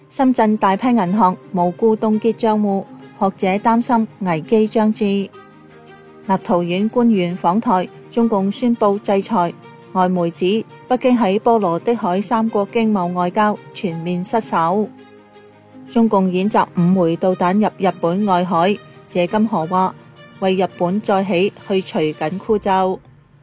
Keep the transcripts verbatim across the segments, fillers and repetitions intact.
深圳大批銀行無故凍結帳戶，學者擔心危機將至。立陶宛官員訪台，中共宣布制裁。外媒指北京喺波羅的海三國經貿外交全面失守。中共演習五枚導彈入日本外海，謝金河話為日本再起去除緊箍咒。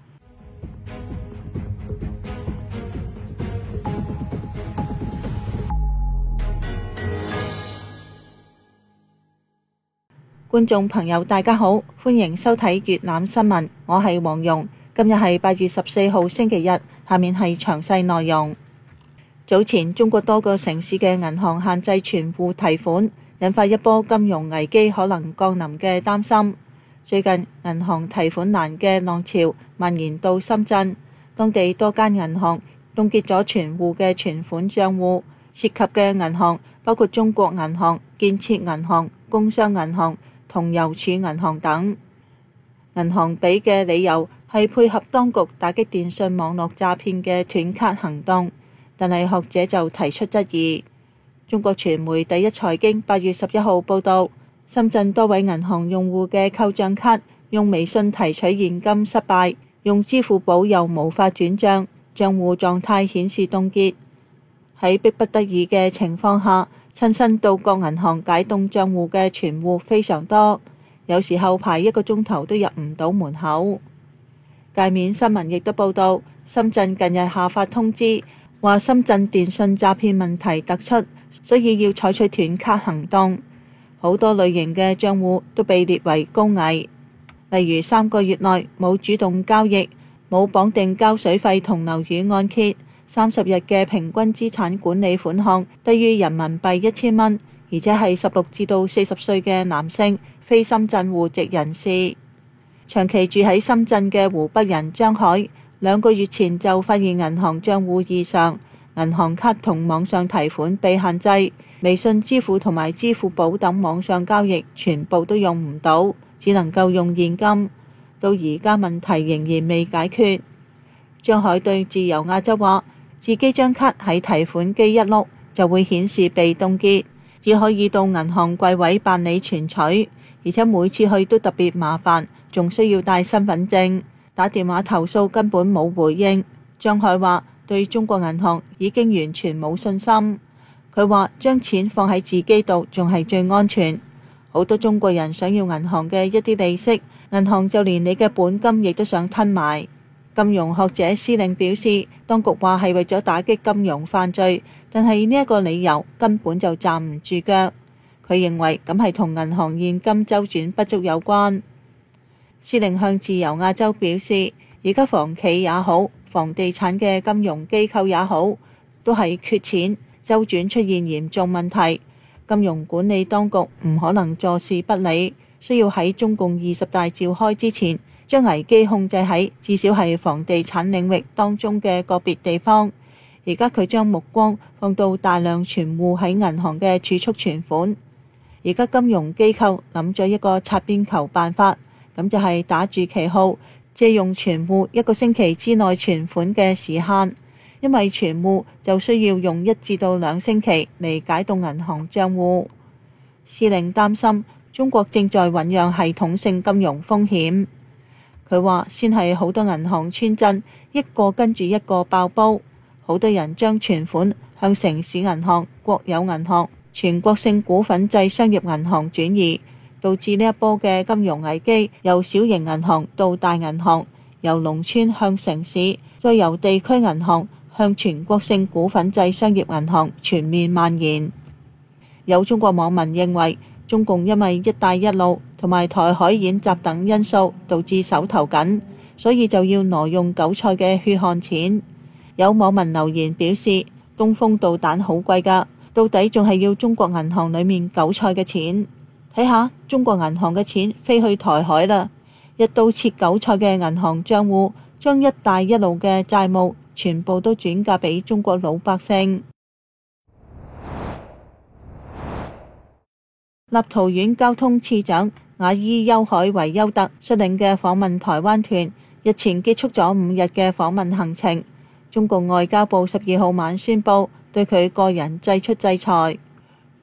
觀眾朋友大家好，歡迎收睇粵覽新聞，我係黃蓉。今日係八月十四號星期日，下面係詳細內容。早前中國多個城市嘅銀行限制存戶提款，引發一波金融危機可能降臨嘅擔心。最近銀行提款難嘅浪潮蔓延到深圳，當地多間銀行凍結咗存戶嘅存款賬戶，涉及嘅銀行包括中國銀行、建設銀行、工商銀行同郵儲銀行等。銀行俾嘅理由係配合當局打擊電信網絡詐騙嘅斷卡行動，但係學者就提出質疑。中國傳媒第一財經八月十一號報道，深圳多位銀行用戶嘅扣賬卡用微信提取現金失敗，用支付寶又無法轉賬，賬戶狀態顯示凍結。喺迫不得已嘅情況下，親身到各銀行解凍賬戶嘅存戶非常多，有時候排一個鐘頭都入唔到門口。界面新聞亦都報道，深圳近日下發通知，話深圳電信詐騙問題突出，所以要採取斷卡行動。好多類型嘅賬戶都被列為高危，例如三個月內冇主動交易、冇綁定交水費同樓宇按揭、三十日嘅平均資產管理款項低於人民幣一千蚊，而且係十六至到四十歲嘅男性非深圳戶籍人士。長期住喺深圳嘅湖北人張海，兩個月前就發現銀行賬戶異常，銀行卡同網上提款被限制，微信支付同埋支付寶等網上交易全部都用唔到，只能夠用現金。到而家問題仍然未解決。張海對自由亞洲話，自己張卡喺提款機一碌就會顯示被凍結，只可以到銀行櫃位辦理存取，而且每次去都特別麻煩，仲需要帶身份證，打電話投訴根本冇回應。張海話對中國銀行已經完全冇信心。佢話將錢放喺自己度仲係最安全。好多中國人想要銀行嘅一啲利息，銀行就連你嘅本金亦都想吞埋。金融學者施令表示，當局話係為咗打擊金融犯罪，但係呢一個理由根本就站唔住腳。佢認為咁係同銀行現金周轉不足有關。施令向自由亞洲表示，而家房企也好，房地產嘅金融機構也好，都係缺錢，周轉出現嚴重問題。金融管理當局唔可能坐視不理，需要喺中共二十大召開之前，將危機控制喺至少係房地產領域當中嘅個別地方。而家佢將目光放到大量存戶喺銀行嘅儲蓄存款。而家金融機構諗咗一個擦邊球辦法，咁就係打住旗號，借用存戶一個星期之內存款嘅時限，因為存戶就需要用一至到兩星期嚟解凍銀行賬戶。施令擔心中國正在醞釀系統性金融風險。佢話先係好多銀行穿鎮，一個跟住一個爆煲，好多人將存款向城市銀行、國有銀行、全國性股份制商業銀行轉移，導致呢一波嘅金融危機由小型銀行到大銀行，由農村向城市，再由地區銀行向全國性股份制商業銀行全面蔓延。有中國網民認為，中共因為一帶一路同埋台海演習等因素導致手頭緊，所以就要挪用韭菜嘅血汗錢。有網民留言表示，東風導彈好貴㗎，到底仲係要中國銀行裡面韭菜嘅錢？睇下中國銀行嘅錢飛去台海啦，一刀切韭菜嘅銀行賬戶，將一帶一路嘅債務全部都轉嫁俾中國老百姓。立陶宛交通次長瓦伊丘海維丘特率領嘅訪問台灣團日前結束咗五日嘅訪問行程。中共外交部十二號晚宣布對佢個人祭出制裁。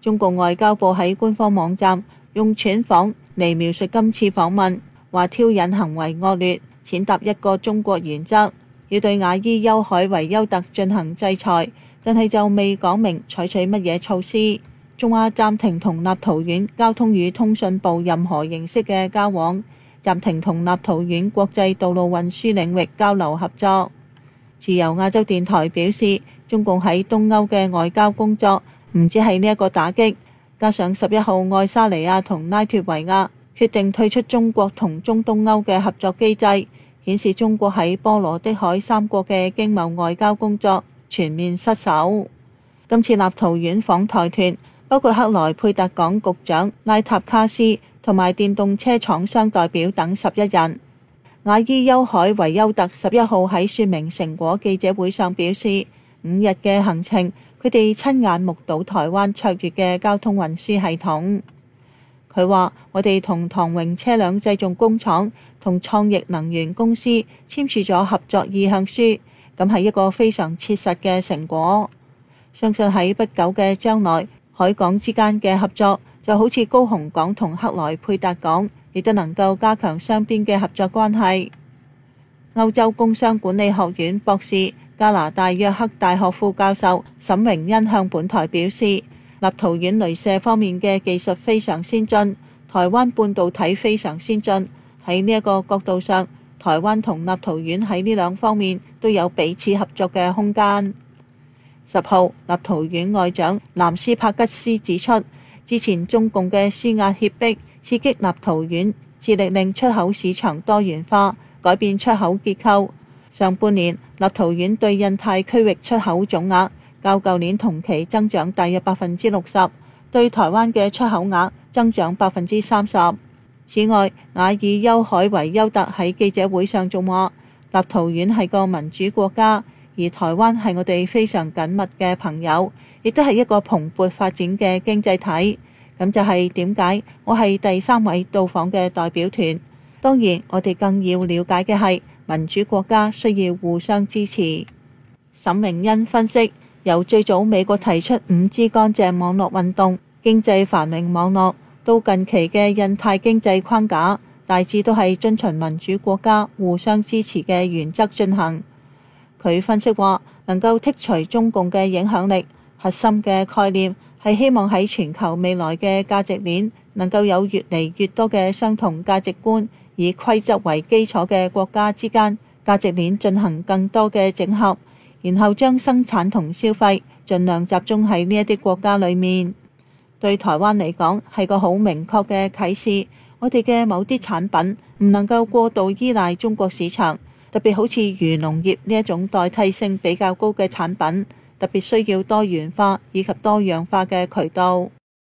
中共外交部喺官方網站用竄訪嚟描述今次訪問，話挑釁行為惡劣，踐踏一個中國原則，要對瓦伊丘海維丘特進行制裁，但係就未講明採取乜嘢措施。仲話暫停同立陶宛交通與通訊部任何形式嘅交往，暫停同立陶宛國際道路運輸領域交流合作。自由亞洲電台表示，中共喺東歐嘅外交工作唔止係呢一個打擊，加上十一號愛沙尼亞同拉脫維亞決定退出中國同中東歐嘅合作機制，顯示中國喺波羅的海三國嘅經貿外交工作全面失守。今次立陶宛訪台團包括克萊佩特港局長拉塔卡斯同埋電動車廠商代表等十一人。瓦伊丘海維丘特十一號喺說明成果記者會上表示，五日嘅行程，佢哋親眼目睹台灣卓越嘅交通運輸系統。佢話：我哋同唐榮車輛製造工廠同創翼能源公司簽署咗合作意向書，咁係一個非常切實嘅成果。相信喺不久嘅將來，海港之間嘅合作就好似高雄港同克萊佩特港，亦都能夠加強雙邊嘅合作關係。歐洲工商管理學院博士、加拿大約克大學副教授沈榮恩向本台表示，立陶宛雷射方面嘅技術非常先進，台灣半導體非常先進。喺呢一個角度上，台灣同立陶宛喺呢兩方面都有彼此合作嘅空間。十號，立陶宛外長南斯帕吉斯指出，之前中共嘅施壓脅迫，刺激立陶宛致力令出口市場多元化，改變出口結構。上半年，立陶宛對印太區域出口總額較舊年同期增長大約百分之六十，對台灣嘅出口額增長百分之三十。此外，瓦伊丘海維丘特喺記者會上仲話，立陶宛係個民主國家。而台灣係我哋非常緊密嘅朋友，亦都係一個蓬勃發展嘅經濟體。咁就係點解我係第三位到訪嘅代表團。當然，我哋更要了解嘅係民主國家需要互相支持。沈明恩分析，由最早美國提出五 G 乾淨網絡運動、經濟繁榮網絡，到近期嘅印太經濟框架，大致都係遵循民主國家互相支持嘅原則進行。佢分析話，能夠剔除中共嘅影響力，核心嘅概念係希望喺全球未來嘅價值鏈能夠有越嚟越多嘅相同價值觀，以規則為基礎嘅國家之間價值鏈進行更多嘅整合，然後將生產同消費盡量集中喺呢一啲國家裏面。對台灣嚟講係個好明確嘅啟示，我哋嘅某啲產品唔能夠過度依賴中國市場。特別好似漁農業呢一種代替性比較高嘅產品，特別需要多元化以及多樣化嘅渠道。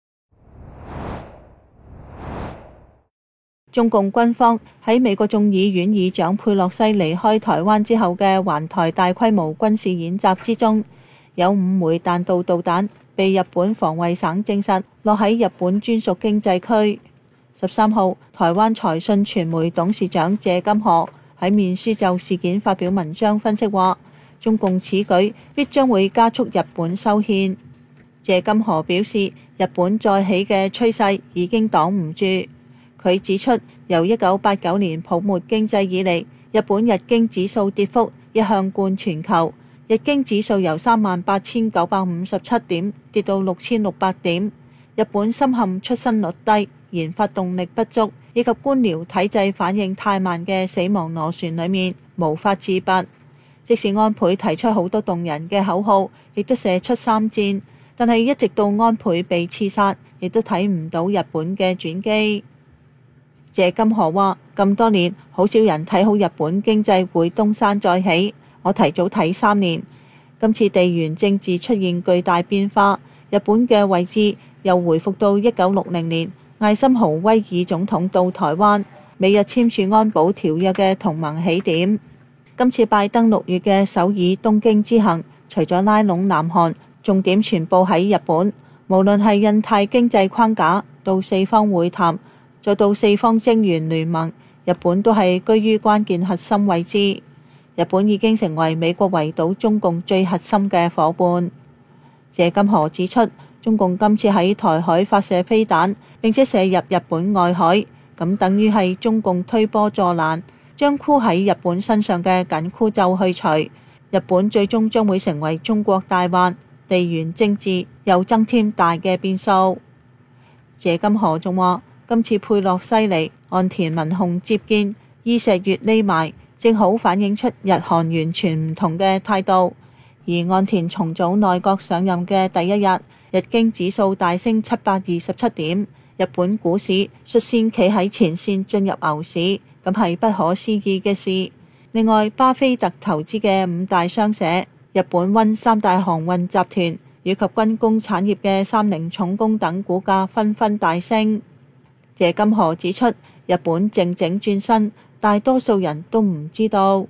中共軍方喺美國眾議院議長佩洛西離開台灣之後嘅環台大規模軍事演習之中，有五枚彈道導彈被日本防衛省證實落喺日本專屬經濟區。十三號，台灣財訊傳媒董事長謝金河喺面書就事件發表文章分析話，中共此舉必將會加速日本修憲。謝金河表示，日本再起嘅趨勢已經擋唔住。佢指出，由一九八九年泡沫經濟以嚟，日本日經指數跌幅一向貫全球，日經指數由三萬八千九百五十七點跌到六千六百點。日本深陷出生率低、研發動力不足以及官僚體制反應太慢嘅死亡螺旋裏面無法自拔。即使安倍提出好多動人嘅口號，亦都射出三箭，但係一直到安倍被刺殺，亦都睇唔到日本嘅轉機。謝金河話：咁多年，好少人睇好日本經濟會東山再起，我提早睇三年。今次地緣政治出現巨大變化，日本嘅位置又回復到一九六零年艾森豪威爾總統到台灣，美日簽署安保條約嘅同盟起點。今次拜登六月嘅首爾、東京之行，除咗拉攏南韓，重點全部喺日本。無論係印太經濟框架，到四方會談，再到四方晶圓聯盟，日本都係居於關鍵核心位置。日本已經成為美國圍堵中共最核心嘅夥伴。謝金河指出， 中共今次喺台海發射飛彈，並且射入日本外海，咁等於係中共推波助瀾，將箍喺日本身上嘅緊箍咒去除，日本最終將會成為中國大患，地緣政治又增添大嘅變數。謝金河仲話：今次佩洛西嚟岸田文雄接見，伊石月匿埋，正好反映出日韓完全唔同嘅態度。而岸田重組內閣上任嘅第一日，日經指數大升七百二十七點，日本股市率先企喺前線進入牛市，咁係不可思議嘅事。另外，巴菲特投資嘅五大商社、日本溫三大航運集團以及軍工產業嘅三菱重工等股價紛紛大升。謝金河指出，日本靜靜轉身，大多數人都唔知道。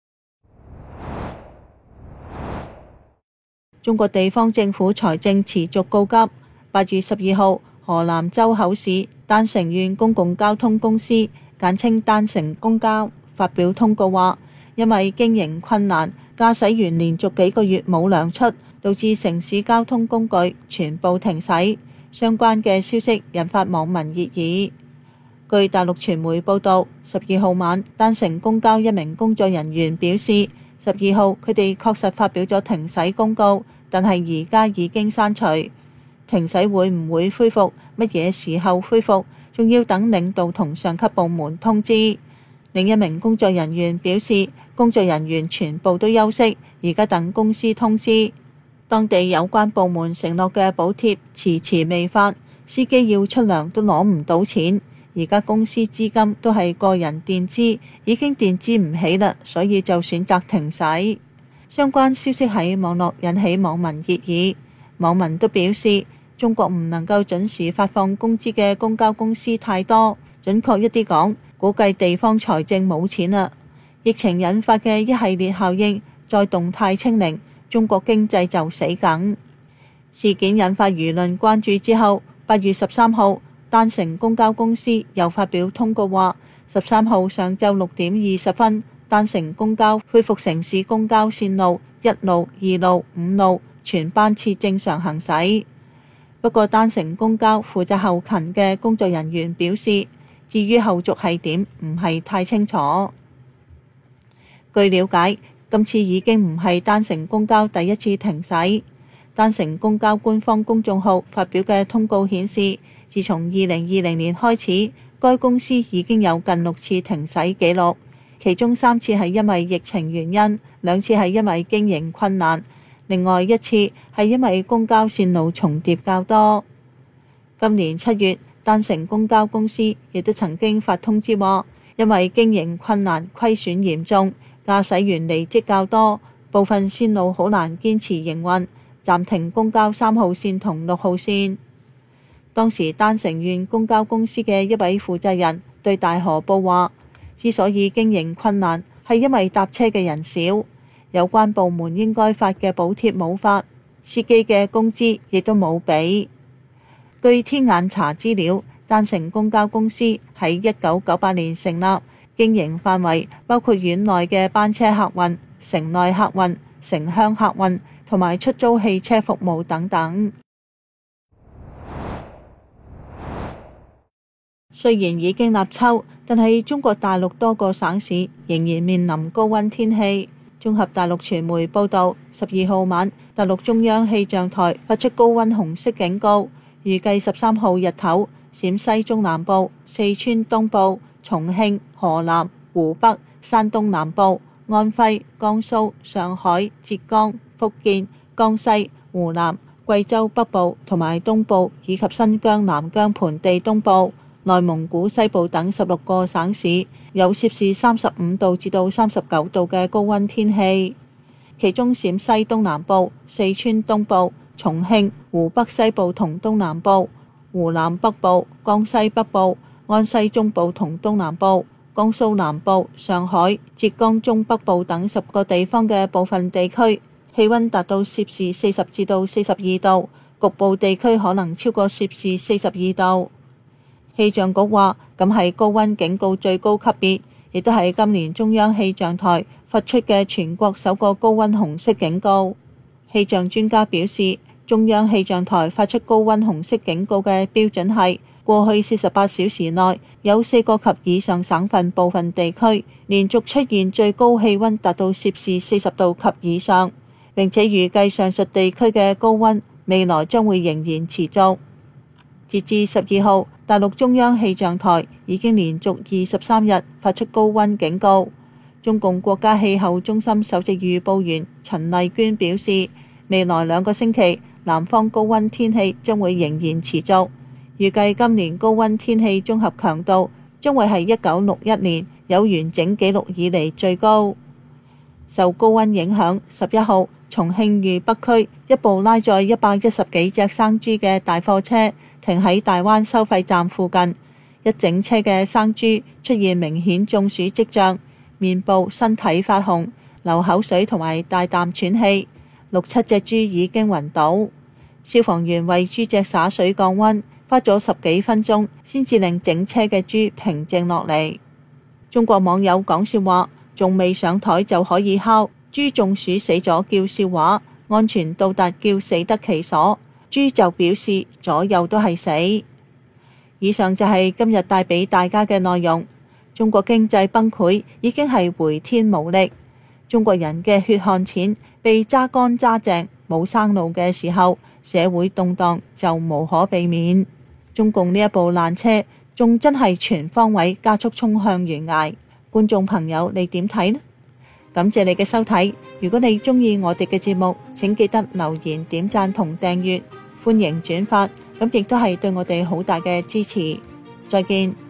中國地方政府財政持續告急。八月十二號，河南周口市丹城縣公共交通公司簡稱丹城公交發表通告話，因為經營困難，駕駛員連續幾個月冇糧出，導致城市交通工具全部停駛。相關嘅消息引發網民熱議。據大陸傳媒報道，十二號晚，丹城公交一名工作人員表示，十二號佢哋確實發表咗停駛公告，但係而家已經刪除。停駛會唔會恢復？乜嘢時候恢復？仲要等領導同上級部門通知。另一名工作人員表示，工作人員全部都休息，而家等公司通知。當地有關部門承諾嘅補貼遲遲未發，司機要出糧都攞唔到錢。而家公司資金都係個人墊資，已經墊資唔起啦，所以就選擇停駛。相關消息喺網絡引起網民熱議，網民都表示，中國唔能夠準時發放工資嘅公交公司太多，準確一啲講，估計地方財政冇錢啦。疫情引發嘅一系列效應，再動態清零，中國經濟就死梗。事件引發輿論關注之後，八月十三號，丹城公交公司又發表通告話，十三號上晝六點二十分，丹城公交恢復城市公交線路一路、二路、五路全班次正常行駛。不過，丹城公交負責後勤嘅工作人員表示，至於後續係點，唔係太清楚。據了解，今次已經唔係丹城公交第一次停駛。丹城公交官方公眾號發表嘅通告顯示，自從二零二零年開始，該公司已經有近六次停駛記錄，其中三次係因為疫情原因，兩次係因為經營困難，另外一次係因為公交線路重疊較多。今年七月，丹城公交公司亦都曾經發通知話，因為經營困難、虧損嚴重，駕駛員離職較多，部分線路好難堅持營運，暫停公交三號線同六號線。當時丹城縣公交公司嘅一位負責人對大河報話，之所以經營困難，係因為搭車嘅人少，有關部門應該發嘅補貼冇發，司機嘅工資亦都冇俾。據天眼查資料，丹城公交公司喺一九九八年成立，經營範圍包括縣內嘅班車客運、城內客運、城鄉客運同埋出租汽車服務等等。雖然已經立秋，但係中國大陸多個省市仍然面臨高溫天氣。綜合大陸傳媒報導，十二號晚，大陸中央氣象台發出高溫紅色警告，預計十三號日頭，陝西中南部、四川東部、重慶、河南、湖北、山東南部、安徽、江蘇、上海、浙江、福建、江西、湖南、貴州北部同埋東部以及新疆南疆盆地東部、內蒙古西部等十六個省市有攝氏三十五度至到三十九度嘅高溫天氣，其中陝西東南部、四川東部、重慶、湖北西部同東南部、湖南北部、江西北部、安西中部同東南部、江蘇南部、上海、浙江中北部等十個地方嘅部分地區氣溫達到攝氏四十至到四十二度，局部地區可能超過攝氏四十二度。氣象局話，咁係高溫警告最高級別，亦都係今年中央氣象台發出嘅全國首個高溫紅色警告。氣象專家表示， 中央氣象台發出高溫紅色警告嘅標準係，過去四十八小時內有四個及以上省份部分地區連續出現最高氣溫達到攝氏四十度及以上，並且預計上述地區嘅高溫未來將會仍然持續。截至十二號，大陸中央氣象台已經連續二十三日發出高溫警告。中共國家氣候中心首席預報員陳麗娟表示，未來兩個星期南方高溫天氣將會仍然持續，預計今年高溫天氣綜合強度將會係一九六一年有完整紀錄以嚟最高。受高溫影響，十一號重慶渝北區一部拉載一百一十幾隻生豬嘅大貨車停喺大灣收費站附近，一整車嘅生豬出現明顯中暑跡象，面部、身體發紅、流口水同埋大啖喘氣，六七隻豬已經暈倒。消防員為豬隻灑水降溫，花咗十幾分鐘先至令整車嘅豬平靜落嚟。中國網友講笑話，仲未上台就可以烤豬中暑死咗叫笑話，安全到達叫死得其所。豬就表示左右都係死。以上就係今日帶俾大家嘅內容。中國經濟崩潰已經係回天無力，中國人嘅血汗錢被揸乾揸淨，冇生路嘅時候，社會動盪就無可避免。中共呢一部爛車仲真係全方位加速衝向懸崖。觀眾朋友，你點睇呢？感謝你嘅收睇。如果你鍾意我哋嘅節目，請記得留言、點讚同訂閱。歡迎轉發，咁亦都係對我哋好大嘅支持。再見。